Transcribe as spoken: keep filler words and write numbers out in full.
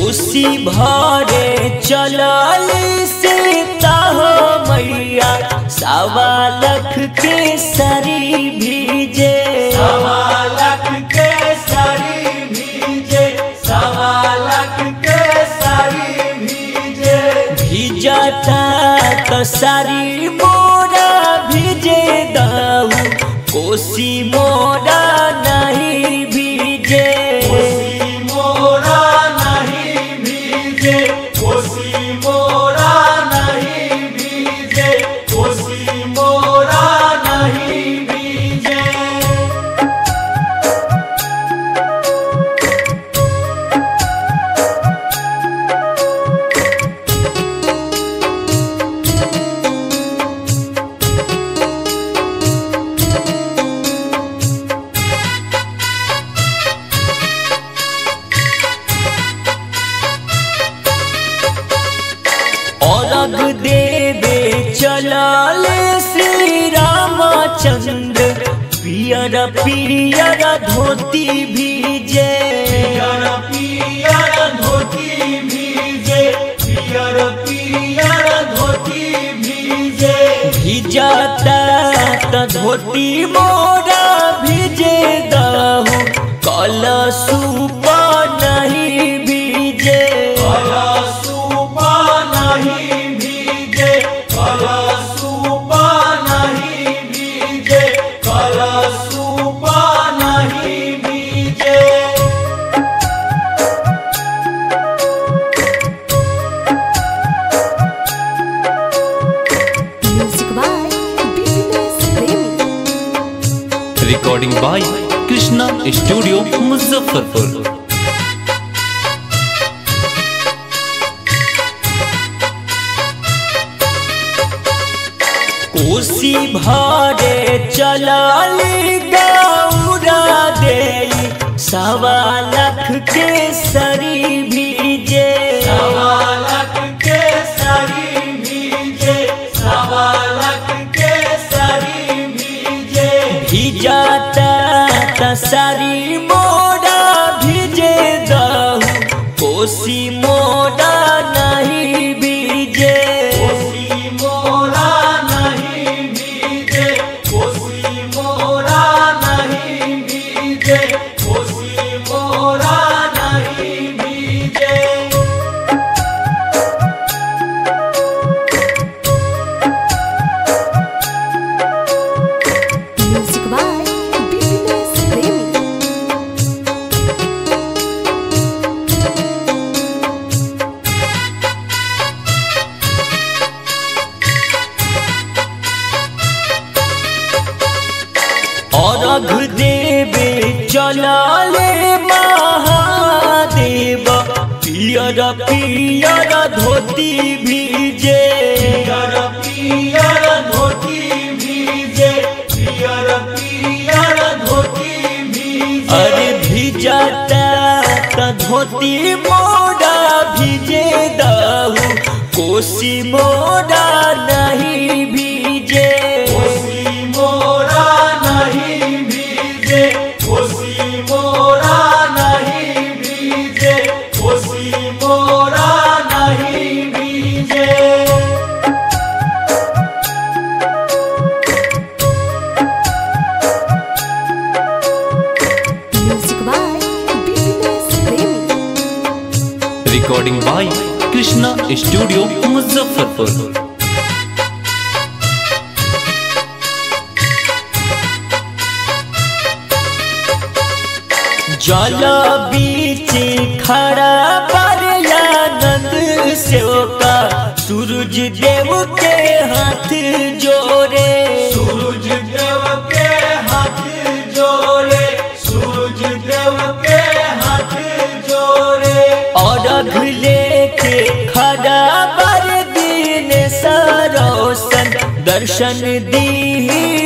कोसी भरे चलल सीता हो मैया सवा लाख के सरी भीजे सवा लाख के सरी भीजे सवा लाख के सरी भीजे भीजता तो सारी मोरा भीजे दाऊ कोसी मोरा नहीं भीजे कोसी मोरा नहीं भीजे कोसी मोरा नहीं भीजे कोसी मोरा नहीं भीजे। अर्घ देवे चलल श्री रामचंद्र पियर पियर धोती भीजे पियर पियर धोती भीजे पियर पियर धोती भीजे भीजता त धोती मोरा भीजे दहु कलशुप नहीं भीजे कलशुपा नहीं भीजे कलशुपा नहीं भीजे कलशुपा नहीं भीजे। Music by Business Premi. Recording by Krishna Studio, Muzaffarpur. कोसी भरे चलल गौरा देई सवा लाख के सरी भीजे सवा लाख के सरी भीजे सवा लाख के सरी भीजे भीजता त सारी मोरा भीजे दहु कोसी मोरा नहीं भीजे कोसी मोरा नहीं भीजे कोसी मोरा नहीं भीजे कोसी मोरा नहीं भीजे। Music by Business Premi. अर्घ देवे चलल महादेव पियर पियर धोती भीजे पियर पियर धोती भीजे पियर पियर धोती भीजे अरे भीजता त धोती मोरा भीजे दहु कोसी मोरा नहीं भीजे कोसी मोरा नहीं भीजे कोसी मोरा नहीं भीजे कोसी मोरा नहीं भीजे। Music by Business Premi. Recording by Krishna Studio, Muzaffarpur. जल बीच खड़ा बरयानंद सेवका सूरज देव के हाथ जोड़े सूरज देव के हाथ जोड़े सूरज देव के हाथ जोड़े अर्घ लेके खड़ा बर दिन सरोसन दर्शन दी